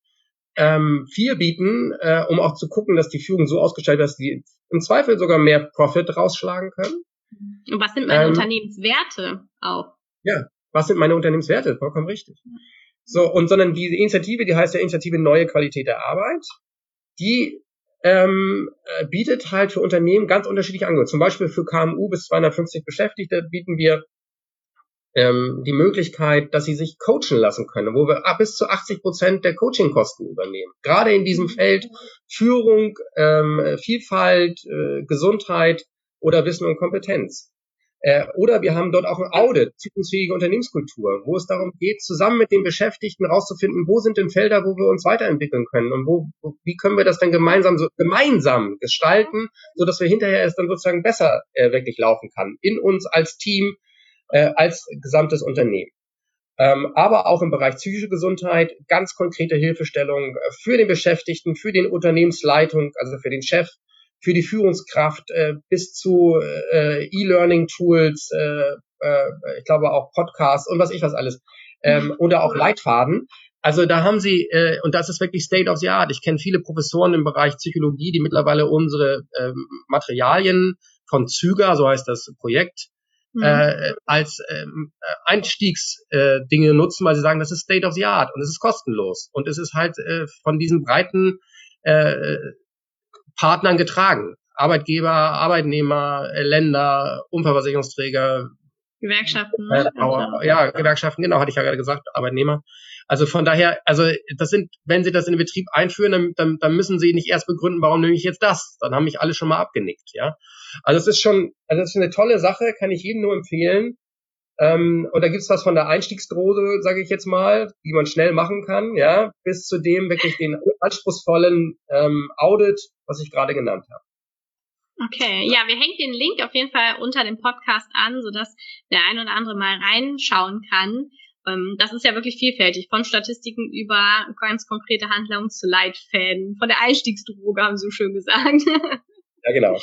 ähm, viel bieten, äh, um auch zu gucken, dass die Führung so ausgestaltet ist, dass die im Zweifel sogar mehr Profit rausschlagen können. Und was sind meine ähm, Unternehmenswerte auch? Ja, was sind meine Unternehmenswerte? Vollkommen richtig. So, und sondern die Initiative, die heißt ja Initiative Neue Qualität der Arbeit, die ähm, bietet halt für Unternehmen ganz unterschiedliche Angebote. Zum Beispiel für K M U bis zweihundertfünfzig Beschäftigte bieten wir ähm, die Möglichkeit, dass sie sich coachen lassen können, wo wir bis zu achtzig Prozent der Coachingkosten übernehmen. Gerade in diesem Feld Führung, ähm, Vielfalt, äh, Gesundheit oder Wissen und Kompetenz. Äh, oder wir haben dort auch ein Audit, zukunftsfähige Unternehmenskultur, wo es darum geht, zusammen mit den Beschäftigten rauszufinden, wo sind denn Felder, wo wir uns weiterentwickeln können und wo, wo wie können wir das dann gemeinsam so gemeinsam gestalten, so dass wir hinterher es dann sozusagen besser äh, wirklich laufen kann in uns als Team, äh, als gesamtes Unternehmen. Ähm, aber auch im Bereich psychische Gesundheit ganz konkrete Hilfestellung für den Beschäftigten, für den Unternehmensleitung, also für den Chef, für die Führungskraft äh, bis zu äh, E-Learning-Tools, äh, äh, ich glaube auch Podcasts und was ich was alles, ähm, oder auch Leitfaden. Also da haben Sie, äh, und das ist wirklich State of the Art. Ich kenne viele Professoren im Bereich Psychologie, die mittlerweile unsere ähm, Materialien von Züger, so heißt das Projekt, mhm. äh, als ähm, Einstiegsdinge äh, Dinge nutzen, weil sie sagen, das ist State of the Art und es ist kostenlos. Und es ist halt äh, von diesen breiten äh, Partnern getragen. Arbeitgeber, Arbeitnehmer, Länder, Unfallversicherungsträger, Gewerkschaften. Äh, auch, ja, Gewerkschaften, genau, hatte ich ja gerade gesagt, Arbeitnehmer. Also von daher, also das sind, wenn Sie das in den Betrieb einführen, dann, dann, dann müssen Sie nicht erst begründen, warum nehme ich jetzt das. Dann haben mich alle schon mal abgenickt, ja. Also es ist schon, also es ist eine tolle Sache, kann ich jedem nur empfehlen. Ähm, und da gibt's was von der Einstiegsdroge, sage ich jetzt mal, die man schnell machen kann, ja, bis zu dem wirklich den anspruchsvollen ähm, Audit, was ich gerade genannt habe. Okay, ja, wir hängen den Link auf jeden Fall unter dem Podcast an, sodass der ein oder andere mal reinschauen kann. Ähm, das ist ja wirklich vielfältig, von Statistiken über ganz konkrete Handlungen zu Leitfäden, von der Einstiegsdroge, haben Sie so schön gesagt. Ja, genau.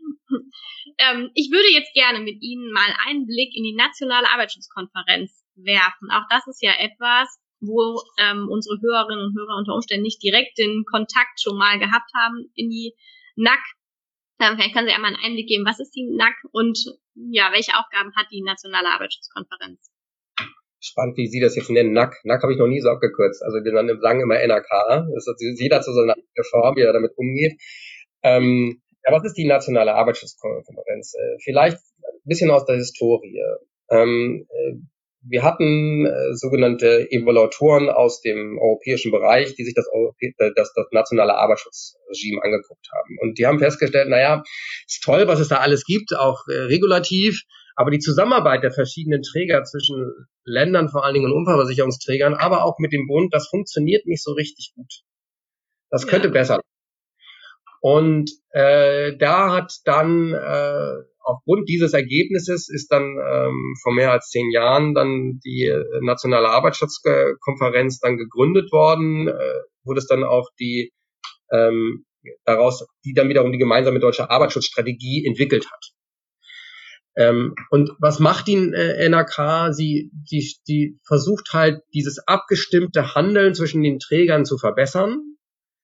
ähm, ich würde jetzt gerne mit Ihnen mal einen Blick in die nationale Arbeitsschutzkonferenz werfen. Auch das ist ja etwas, wo ähm, unsere Hörerinnen und Hörer unter Umständen nicht direkt den Kontakt schon mal gehabt haben in die N A C. Ähm, vielleicht können Sie einmal einen Einblick geben, was ist die N A C und ja, welche Aufgaben hat die nationale Arbeitsschutzkonferenz? Spannend, wie Sie das jetzt nennen. N A C. N A C habe ich noch nie so abgekürzt. Also wir sagen immer N A K. Das ist jeder zu seiner Form, wie er damit umgeht. Ähm, ja, was ist die nationale Arbeitsschutzkonferenz? Äh, vielleicht ein bisschen aus der Historie. Ähm, äh, wir hatten äh, sogenannte Evaluatoren aus dem europäischen Bereich, die sich das, Europä- das, das nationale Arbeitsschutzregime angeguckt haben. Und die haben festgestellt, naja, ist toll, was es da alles gibt, auch äh, regulativ, aber die Zusammenarbeit der verschiedenen Träger zwischen Ländern, vor allen Dingen und Unfallversicherungsträgern, aber auch mit dem Bund, das funktioniert nicht so richtig gut. Das könnte ja besser. Und äh, da hat dann äh, aufgrund dieses Ergebnisses ist dann ähm, vor mehr als zehn Jahren dann die äh, nationale Arbeitsschutzkonferenz dann gegründet worden, äh, wo das dann auch die ähm, daraus, die dann wiederum die gemeinsame deutsche Arbeitsschutzstrategie entwickelt hat. Ähm, und was macht die äh, N A K? Sie, die, die versucht halt dieses abgestimmte Handeln zwischen den Trägern zu verbessern.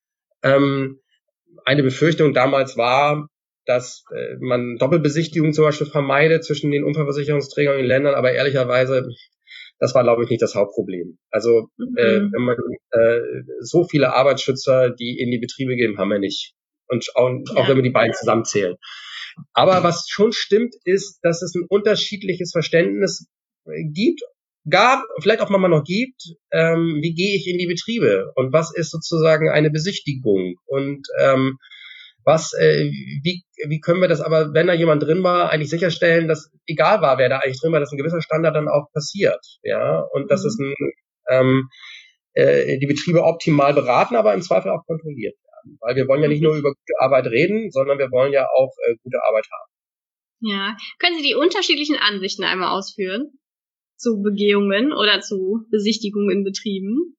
Ähm, Eine Befürchtung damals war, dass äh, man Doppelbesichtigungen zum Beispiel vermeidet zwischen den Unfallversicherungsträgern und den Ländern, aber ehrlicherweise, das war, glaube ich, nicht das Hauptproblem. Also mhm. äh, wenn man äh, so viele Arbeitsschützer, die in die Betriebe gehen, haben wir nicht. Und auch, ja. auch wenn wir die beiden zusammenzählen. Aber was schon stimmt, ist, dass es ein unterschiedliches Verständnis gibt, gab, vielleicht auch mal noch gibt, ähm, wie gehe ich in die Betriebe und was ist sozusagen eine Besichtigung und ähm, was, äh, wie, wie können wir das aber, wenn da jemand drin war, eigentlich sicherstellen, dass egal war, wer da eigentlich drin war, dass ein gewisser Standard dann auch passiert, ja, und mhm. dass es ein, ähm, äh, die Betriebe optimal beraten, aber im Zweifel auch kontrolliert werden, weil wir wollen ja nicht nur über gute Arbeit reden, sondern wir wollen ja auch äh, gute Arbeit haben. Ja, können Sie die unterschiedlichen Ansichten einmal ausführen? Zu Begehungen oder zu Besichtigungen in Betrieben?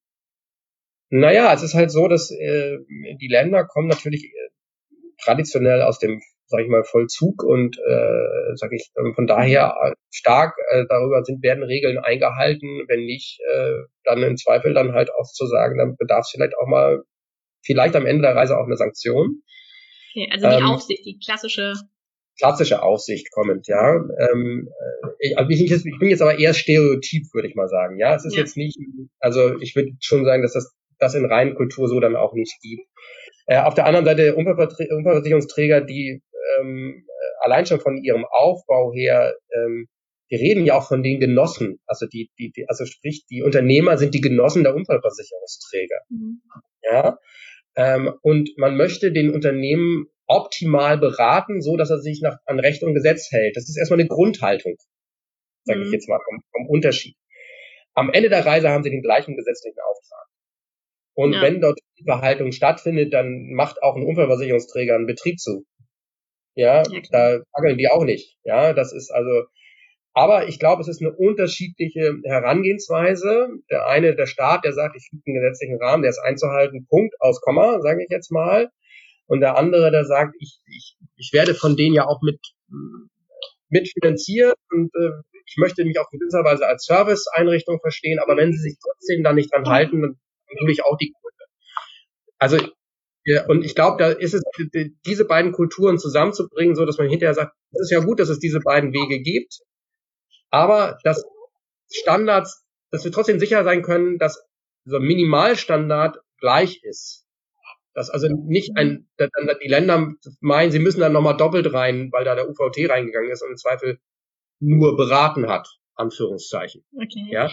Naja, es ist halt so, dass äh, die Länder kommen natürlich äh, traditionell aus dem, sag ich mal, Vollzug und äh, sag ich von daher stark äh, darüber sind, werden Regeln eingehalten, wenn nicht, äh, dann im Zweifel dann halt auch zu sagen, dann bedarf es vielleicht auch mal, vielleicht am Ende der Reise auch eine Sanktion. Okay, also die ähm, Aufsicht, die klassische klassische Aufsicht kommend, ja. Ähm, ich, also ich, ich bin jetzt aber eher stereotyp, würde ich mal sagen. Ja, es ist ja. jetzt nicht, also ich würde schon sagen, dass das, das in reinen Kultur so dann auch nicht gibt. Äh, auf der anderen Seite Unfallversicherungsträger, die ähm, allein schon von ihrem Aufbau her, ähm, die reden ja auch von den Genossen. Also die, die, die, also sprich, die Unternehmer sind die Genossen der Unfallversicherungsträger. Mhm. Ja. Ähm, und man möchte den Unternehmen optimal beraten, so dass er sich nach, an Recht und Gesetz hält. Das ist erstmal eine Grundhaltung, sage mhm. ich jetzt mal, vom, vom Unterschied. Am Ende der Reise haben sie den gleichen gesetzlichen Auftrag. Und ja. wenn dort die Verhaltung stattfindet, dann macht auch ein Unfallversicherungsträger einen Betrieb zu. Ja, ja da tageln die auch nicht. Ja, das ist also, aber ich glaube, es ist eine unterschiedliche Herangehensweise. Der eine, der Staat, der sagt, ich gibt einen gesetzlichen Rahmen, der ist einzuhalten, Punkt, aus Komma, sage ich jetzt mal. Und der andere, der sagt, ich, ich, ich werde von denen ja auch mit, mitfinanziert und äh, ich möchte mich auch in gewisser Weise als Serviceeinrichtung verstehen, aber wenn sie sich trotzdem da nicht dran halten, dann nehme ich auch die Quote. Also, ja, und ich glaube, da ist es, diese beiden Kulturen zusammenzubringen, so dass man hinterher sagt, es ist ja gut, dass es diese beiden Wege gibt, aber dass Standards, dass wir trotzdem sicher sein können, dass so ein Minimalstandard gleich ist. Dass also nicht ein, dass die Länder meinen, sie müssen dann nochmal doppelt rein, weil da der U V T reingegangen ist und im Zweifel nur beraten hat, Anführungszeichen. Okay. Ja.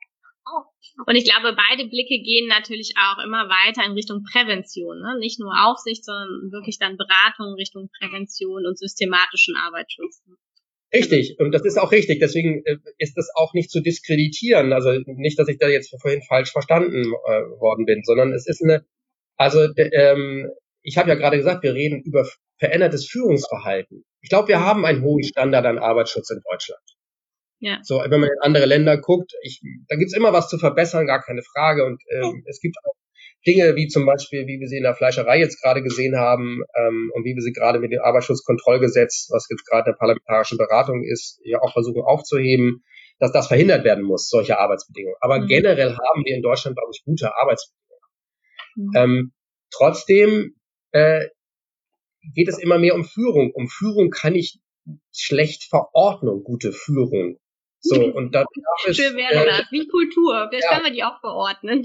Und ich glaube, beide Blicke gehen natürlich auch immer weiter in Richtung Prävention, ne? Nicht nur Aufsicht, sondern wirklich dann Beratung Richtung Prävention und systematischen Arbeitsschutz. Richtig, und das ist auch richtig. Deswegen ist das auch nicht zu diskreditieren. Also nicht, dass ich da jetzt vorhin falsch verstanden äh, worden bin, sondern es ist eine, also ähm, ich habe ja gerade gesagt, wir reden über verändertes Führungsverhalten. Ich glaube, wir haben einen hohen Standard an Arbeitsschutz in Deutschland. Ja. So, wenn man in andere Länder guckt, ich, da gibt's immer was zu verbessern, gar keine Frage. Und ähm, es gibt auch Dinge wie zum Beispiel, wie wir sie in der Fleischerei jetzt gerade gesehen haben ähm, und wie wir sie gerade mit dem Arbeitsschutzkontrollgesetz, was jetzt gerade in der parlamentarischen Beratung ist, ja auch versuchen aufzuheben, dass das verhindert werden muss, solche Arbeitsbedingungen. Aber mhm. generell haben wir in Deutschland, glaube ich, gute Arbeitsbedingungen. Mhm. Ähm, trotzdem äh, geht es immer mehr um Führung. Um Führung kann ich schlecht verordnen, gute Führung. So, und da ist, schön wäre äh, das, wie Kultur. Vielleicht ja. können wir die auch verordnen.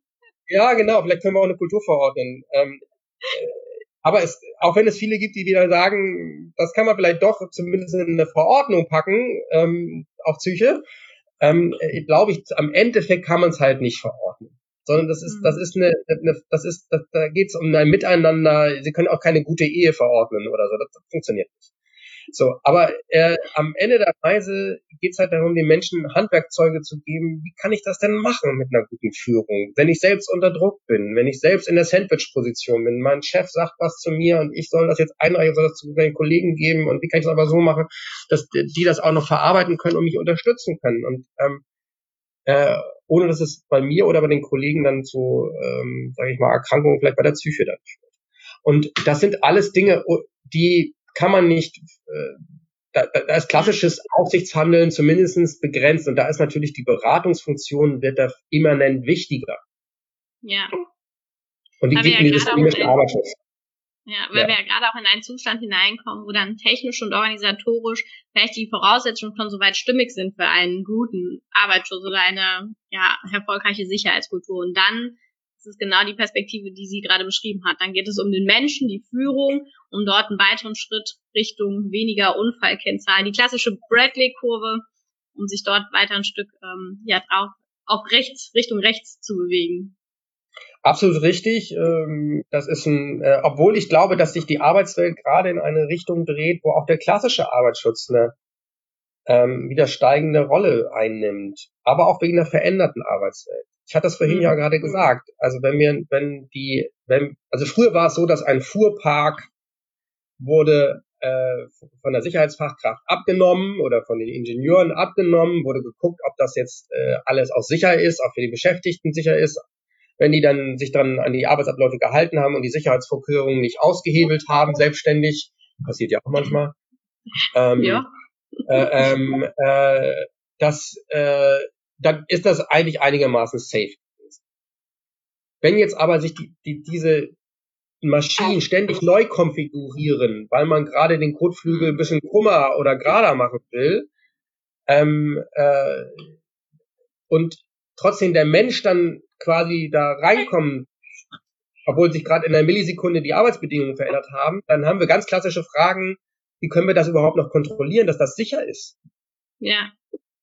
Ja, genau, vielleicht können wir auch eine Kultur verordnen. Ähm, äh, aber es, auch wenn es viele gibt, die wieder sagen, das kann man vielleicht doch zumindest in eine Verordnung packen, ähm, auf Psyche, ähm, äh, glaube ich, am Endeffekt kann man es halt nicht verordnen. Sondern das ist, das ist eine, eine das ist, das, da geht es um ein Miteinander. Sie können auch keine gute Ehe verordnen oder so. Das, das funktioniert nicht. So, aber äh, am Ende der Reise geht es halt darum, den Menschen Handwerkzeuge zu geben. Wie kann ich das denn machen mit einer guten Führung? Wenn ich selbst unter Druck bin, wenn ich selbst in der Sandwich-Position bin, mein Chef sagt was zu mir und ich soll das jetzt einreichen, soll das zu meinen Kollegen geben und wie kann ich das aber so machen, dass die das auch noch verarbeiten können und mich unterstützen können und ähm, äh, ohne dass es bei mir oder bei den Kollegen dann zu, ähm, sage ich mal, Erkrankungen vielleicht bei der Psyche dann führt. Und das sind alles Dinge, die kann man nicht, äh, da, da ist klassisches Aufsichtshandeln zumindest begrenzt und da ist natürlich die Beratungsfunktion wird da immanent wichtiger. Ja. Und die weil geht in die systemischen Arbeitsschutz. Ja, weil ja. wir ja gerade auch in einen Zustand hineinkommen, wo dann technisch und organisatorisch vielleicht die Voraussetzungen schon soweit stimmig sind für einen guten Arbeitsschutz oder eine ja erfolgreiche Sicherheitskultur. Und dann ist es genau die Perspektive, die sie gerade beschrieben hat. Dann geht es um den Menschen, die Führung, um dort einen weiteren Schritt Richtung weniger Unfallkennzahlen. Die klassische Bradley-Kurve, um sich dort weiter ein Stück ähm, ja auch auf rechts, Richtung rechts zu bewegen. Absolut richtig. Das ist ein, obwohl ich glaube, dass sich die Arbeitswelt gerade in eine Richtung dreht, wo auch der klassische Arbeitsschutz eine ähm, wieder steigende Rolle einnimmt, aber auch wegen der veränderten Arbeitswelt. Ich hatte das vorhin mhm. ja gerade gesagt. Also wenn wir, wenn die, wenn, also früher war es so, dass ein Fuhrpark wurde äh, von der Sicherheitsfachkraft abgenommen oder von den Ingenieuren abgenommen, wurde geguckt, ob das jetzt äh, alles auch sicher ist, auch für die Beschäftigten sicher ist. Wenn die dann sich dann an die Arbeitsabläufe gehalten haben und die Sicherheitsvorkehrungen nicht ausgehebelt haben, selbstständig, passiert ja auch manchmal, ähm, ja. äh, ähm, äh, das, äh, dann ist das eigentlich einigermaßen safe gewesen. Wenn jetzt aber sich die, die, diese Maschinen ständig neu konfigurieren, weil man gerade den Kotflügel ein bisschen krummer oder gerader machen will, ähm, äh, und trotzdem der Mensch dann quasi da reinkommt, obwohl sich gerade in einer Millisekunde die Arbeitsbedingungen verändert haben, dann haben wir ganz klassische Fragen, wie können wir das überhaupt noch kontrollieren, dass das sicher ist? Ja.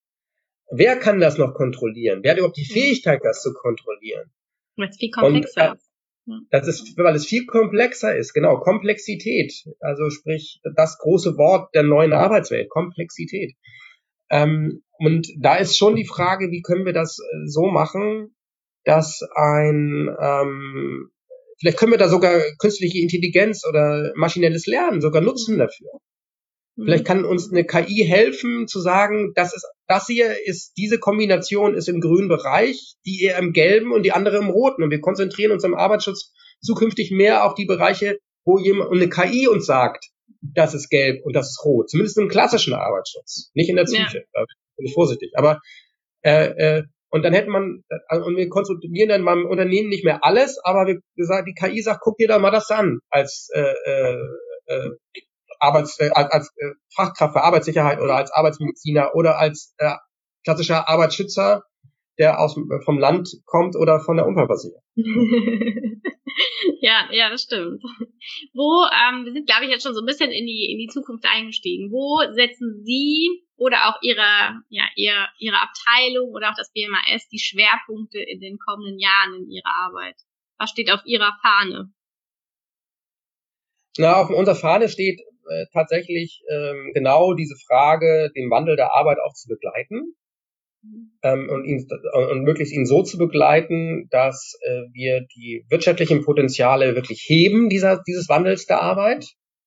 Wer kann das noch kontrollieren? Wer hat überhaupt die Fähigkeit, das zu kontrollieren? Weil es viel komplexer ist. Das ist, weil es viel komplexer ist, genau, Komplexität, also sprich das große Wort der neuen Arbeitswelt, Komplexität. Ähm, und da ist schon die Frage, wie können wir das so machen, dass ein, ähm, vielleicht können wir da sogar künstliche Intelligenz oder maschinelles Lernen sogar nutzen dafür. Mhm. Vielleicht kann uns eine K I helfen zu sagen, das ist, das hier ist, diese Kombination ist im grünen Bereich, die eher im gelben und die andere im roten. Und wir konzentrieren uns im Arbeitsschutz zukünftig mehr auf die Bereiche, wo jemand, und eine K I uns sagt, das ist gelb und das ist rot. Zumindest im klassischen Arbeitsschutz. Nicht in der Psyche. Ja. Da bin ich vorsichtig. Aber, äh, äh, und dann hätte man, und wir kontrollieren dann beim Unternehmen nicht mehr alles, aber wir sagen, die K I sagt, guck dir da mal das an, als, äh, äh, äh Arbeits, äh, als, als äh, Fachkraft für Arbeitssicherheit oder als Arbeitsmediziner oder als äh, klassischer Arbeitsschützer, der aus vom Land kommt oder von der Unfallversicherung. Ja, ja, das stimmt. Wo, ähm, wir sind, glaube ich, jetzt schon so ein bisschen in die in die Zukunft eingestiegen. Wo setzen Sie oder auch Ihre, ja, Ihre, Ihre Abteilung oder auch das B M A S die Schwerpunkte in den kommenden Jahren in Ihrer Arbeit? Was steht auf Ihrer Fahne? Na, auf unserer Fahne steht äh, tatsächlich ähm, genau diese Frage, den Wandel der Arbeit auch zu begleiten. Ähm, und, ihn, und möglichst ihn so zu begleiten, dass äh, wir die wirtschaftlichen Potenziale wirklich heben, dieser, dieses Wandels der Arbeit.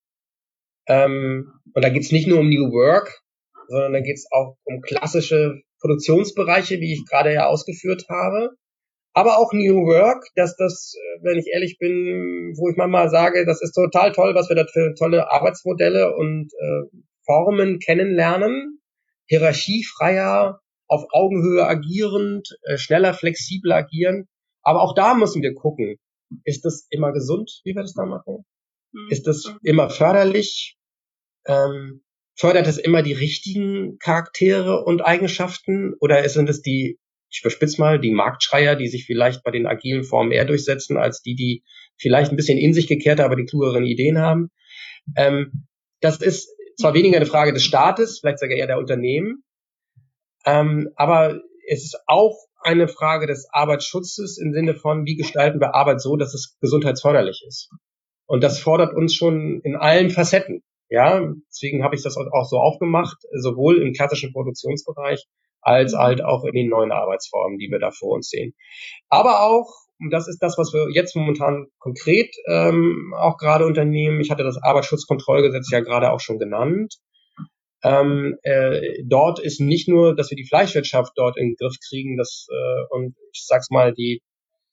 Ähm, und da geht es nicht nur um New Work, sondern da geht es auch um klassische Produktionsbereiche, wie ich gerade ja ausgeführt habe. Aber auch New Work, dass das, wenn ich ehrlich bin, wo ich manchmal sage, das ist total toll, was wir da für tolle Arbeitsmodelle und äh, Formen kennenlernen. Hierarchiefreier, auf Augenhöhe agierend, äh, schneller, flexibel agieren. Aber auch da müssen wir gucken, ist das immer gesund, wie wir das da machen? Mhm. Ist das immer förderlich? Ähm, fördert es immer die richtigen Charaktere und Eigenschaften? Oder sind es die, ich verspitze mal, die Marktschreier, die sich vielleicht bei den agilen Formen eher durchsetzen, als die, die vielleicht ein bisschen in sich gekehrter, aber die klugeren Ideen haben? Ähm, das ist zwar weniger eine Frage des Staates, vielleicht sogar eher der Unternehmen, ähm, aber es ist auch eine Frage des Arbeitsschutzes im Sinne von, wie gestalten wir Arbeit so, dass es gesundheitsförderlich ist. Und das fordert uns schon in allen Facetten. Ja, deswegen habe ich das auch so aufgemacht, sowohl im klassischen Produktionsbereich als halt auch in den neuen Arbeitsformen, die wir da vor uns sehen. Aber auch, und das ist das, was wir jetzt momentan konkret ähm, auch gerade unternehmen, ich hatte das Arbeitsschutzkontrollgesetz ja gerade auch schon genannt, ähm, äh, dort ist nicht nur, dass wir die Fleischwirtschaft dort in den Griff kriegen, das äh, und ich sag's mal, die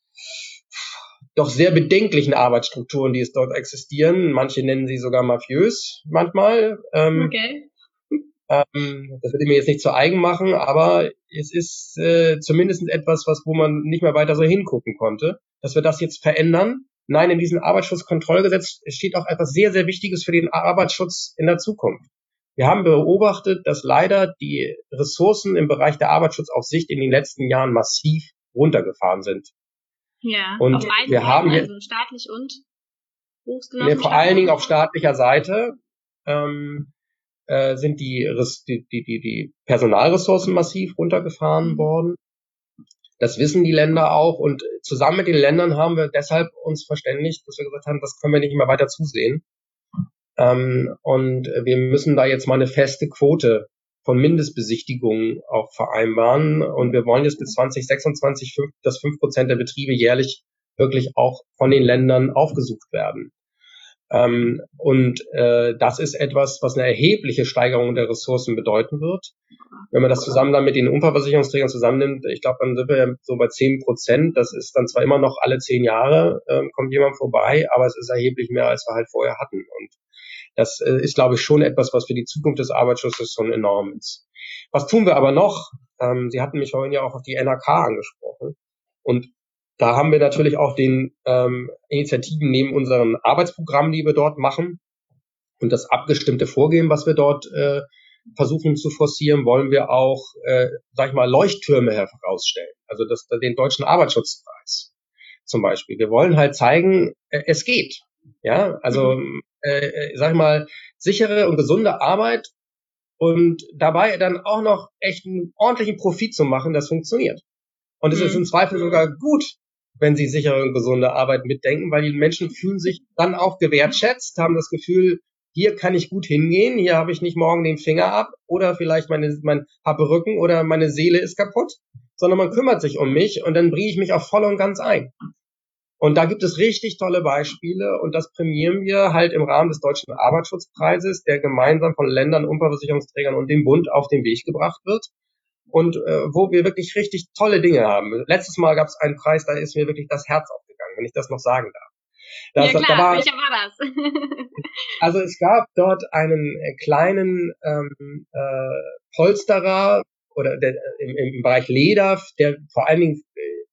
doch sehr bedenklichen Arbeitsstrukturen, die es dort existieren. Manche nennen sie sogar mafiös manchmal. Ähm, okay. Ähm, das will ich mir jetzt nicht zu eigen machen, aber es ist äh, zumindest etwas, was wo man nicht mehr weiter so hingucken konnte, dass wir das jetzt verändern. Nein, in diesem Arbeitsschutzkontrollgesetz steht auch etwas sehr, sehr Wichtiges für den Arbeitsschutz in der Zukunft. Wir haben beobachtet, dass leider die Ressourcen im Bereich der Arbeitsschutzaufsicht in den letzten Jahren massiv runtergefahren sind. Ja, und auf beiden wir Seiten, haben jetzt, also staatlich und Berufsgenossenschaften. Vor allen Dingen auf staatlicher Seite ähm, äh, sind die, die, die, die, die Personalressourcen massiv runtergefahren mhm. worden. Das wissen die Länder auch und zusammen mit den Ländern haben wir deshalb uns verständigt, dass wir gesagt haben, das können wir nicht mehr weiter zusehen. Ähm, und wir müssen da jetzt mal eine feste Quote von Mindestbesichtigungen auch vereinbaren. Und wir wollen jetzt bis zwanzig sechsundzwanzig, fünf, dass fünf Prozent der Betriebe jährlich wirklich auch von den Ländern aufgesucht werden. Ähm, und äh, das ist etwas, was eine erhebliche Steigerung der Ressourcen bedeuten wird. Wenn man das zusammen dann mit den Unfallversicherungsträgern zusammennimmt, ich glaube, dann sind wir ja so bei zehn Prozent. Das ist dann zwar immer noch alle zehn Jahre, äh, kommt jemand vorbei, aber es ist erheblich mehr, als wir halt vorher hatten. Und das äh, ist, glaube ich, schon etwas, was für die Zukunft des Arbeitsschutzes schon enorm ist. Was tun wir aber noch? Ähm, Sie hatten mich vorhin ja auch auf die N A K angesprochen. Und da haben wir natürlich auch den ähm, Initiativen neben unseren Arbeitsprogrammen, die wir dort machen und das abgestimmte Vorgehen, was wir dort äh, versuchen zu forcieren, wollen wir auch, äh, sag ich mal, Leuchttürme herausstellen. Also das, den Deutschen Arbeitsschutzpreis zum Beispiel. Wir wollen halt zeigen, äh, es geht. Ja, also mhm. äh, sag ich mal, sichere und gesunde Arbeit und dabei dann auch noch echt einen ordentlichen Profit zu machen, das funktioniert. Und es mhm. ist im Zweifel sogar gut, wenn sie sichere und gesunde Arbeit mitdenken, weil die Menschen fühlen sich dann auch gewertschätzt, haben das Gefühl, hier kann ich gut hingehen, hier habe ich nicht morgen den Finger ab oder vielleicht meine, mein habe Rücken oder meine Seele ist kaputt, sondern man kümmert sich um mich und dann bringe ich mich auch voll und ganz ein. Und da gibt es richtig tolle Beispiele und das prämieren wir halt im Rahmen des Deutschen Arbeitsschutzpreises, der gemeinsam von Ländern, Unfallversicherungsträgern und dem Bund auf den Weg gebracht wird. Und äh, wo wir wirklich richtig tolle Dinge haben. Letztes Mal gab es einen Preis, da ist mir wirklich das Herz aufgegangen, wenn ich das noch sagen darf. Das, ja klar, da war, welcher war das? Also es gab dort einen äh, kleinen ähm, äh, Polsterer oder der, im, im Bereich Leder, der vor allen Dingen,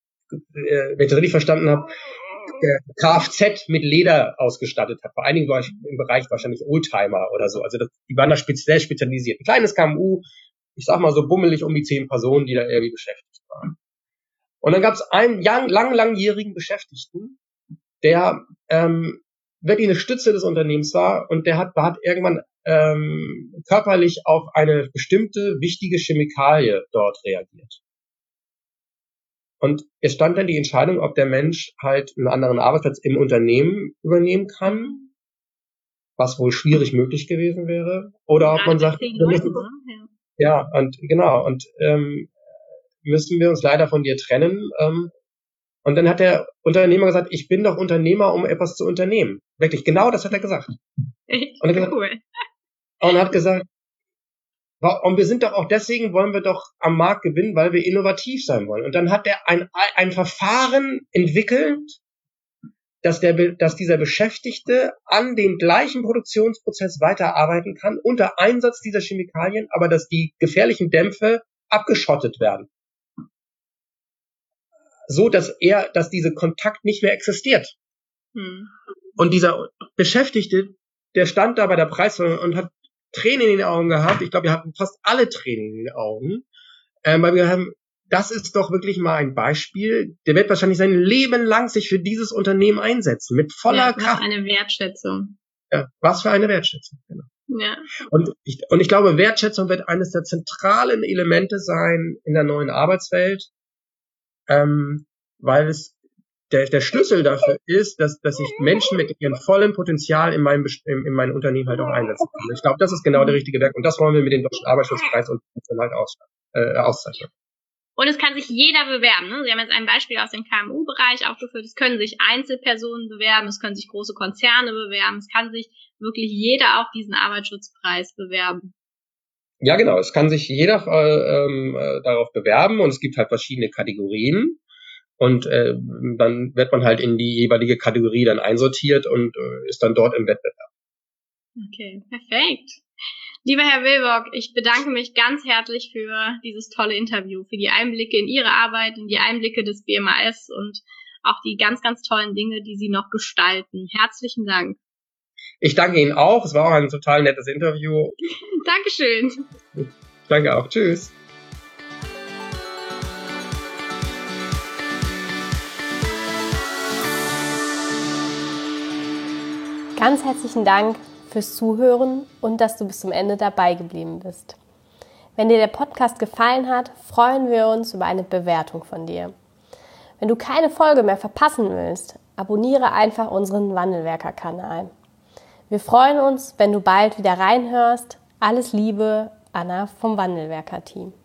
äh, wenn ich das richtig verstanden habe, der Kfz mit Leder ausgestattet hat. Vor allen Dingen im Bereich wahrscheinlich Oldtimer oder so. Also das, die waren da speziell spezialisiert. Ein kleines K M U, ich sag mal so bummelig um die zehn Personen, die da irgendwie beschäftigt waren. Und dann gab es einen lang, lang, langjährigen Beschäftigten, der ähm, wirklich eine Stütze des Unternehmens war und der hat, hat irgendwann ähm, körperlich auf eine bestimmte wichtige Chemikalie dort reagiert. Und es stand dann die Entscheidung, ob der Mensch halt einen anderen Arbeitsplatz im Unternehmen übernehmen kann, was wohl schwierig möglich gewesen wäre, oder ob man sagt, wir müssen, ja, und genau, und ähm, müssen wir uns leider von dir trennen. Ähm, und dann hat der Unternehmer gesagt, ich bin doch Unternehmer, um etwas zu unternehmen. Wirklich, genau das hat er gesagt. Echt und, er gesagt cool. Und hat gesagt, und wir sind doch auch deswegen, wollen wir doch am Markt gewinnen, weil wir innovativ sein wollen. Und dann hat er ein, ein Verfahren entwickelt, dass, der, dass dieser Beschäftigte an dem gleichen Produktionsprozess weiterarbeiten kann, unter Einsatz dieser Chemikalien, aber dass die gefährlichen Dämpfe abgeschottet werden. So, dass er, dass dieser Kontakt nicht mehr existiert. Hm. Und dieser Beschäftigte, der stand da bei der Preisverleihung und hat Tränen in den Augen gehabt. Ich glaube, wir hatten fast alle Tränen in den Augen, äh, weil wir haben, das ist doch wirklich mal ein Beispiel. Der wird wahrscheinlich sein Leben lang sich für dieses Unternehmen einsetzen, mit voller ja, Kraft. Was für eine Wertschätzung. Ja, was für eine Wertschätzung, genau. Ja. Und ich, und ich glaube, Wertschätzung wird eines der zentralen Elemente sein in der neuen Arbeitswelt, ähm, weil es der, der Schlüssel dafür ist, dass, dass ich Menschen mit ihrem vollen Potenzial in meinem, in, in meinem Unternehmen halt auch einsetzen kann. Ich glaube, das ist genau der richtige Werk und das wollen wir mit dem Deutschen Arbeitsschutzpreis und halt aus, äh, auszeichnen. Und es kann sich jeder bewerben. Ne? Sie haben jetzt ein Beispiel aus dem K M U-Bereich aufgeführt. Es können sich Einzelpersonen bewerben, es können sich große Konzerne bewerben, es kann sich wirklich jeder auf diesen Arbeitsschutzpreis bewerben. Ja, genau. Es kann sich jeder äh, äh, darauf bewerben und es gibt halt verschiedene Kategorien. Und äh, dann wird man halt in die jeweilige Kategorie dann einsortiert und äh, ist dann dort im Wettbewerb. Okay, perfekt. Lieber Herr Wilbock, ich bedanke mich ganz herzlich für dieses tolle Interview, für die Einblicke in Ihre Arbeit, in die Einblicke des B M A S und auch die ganz, ganz tollen Dinge, die Sie noch gestalten. Herzlichen Dank. Ich danke Ihnen auch. Es war auch ein total nettes Interview. Dankeschön. Danke auch. Tschüss. Ganz herzlichen Dank fürs Zuhören und dass du bis zum Ende dabei geblieben bist. Wenn dir der Podcast gefallen hat, freuen wir uns über eine Bewertung von dir. Wenn du keine Folge mehr verpassen willst, abonniere einfach unseren Wandelwerker-Kanal. Wir freuen uns, wenn du bald wieder reinhörst. Alles Liebe, Anna vom Wandelwerker-Team.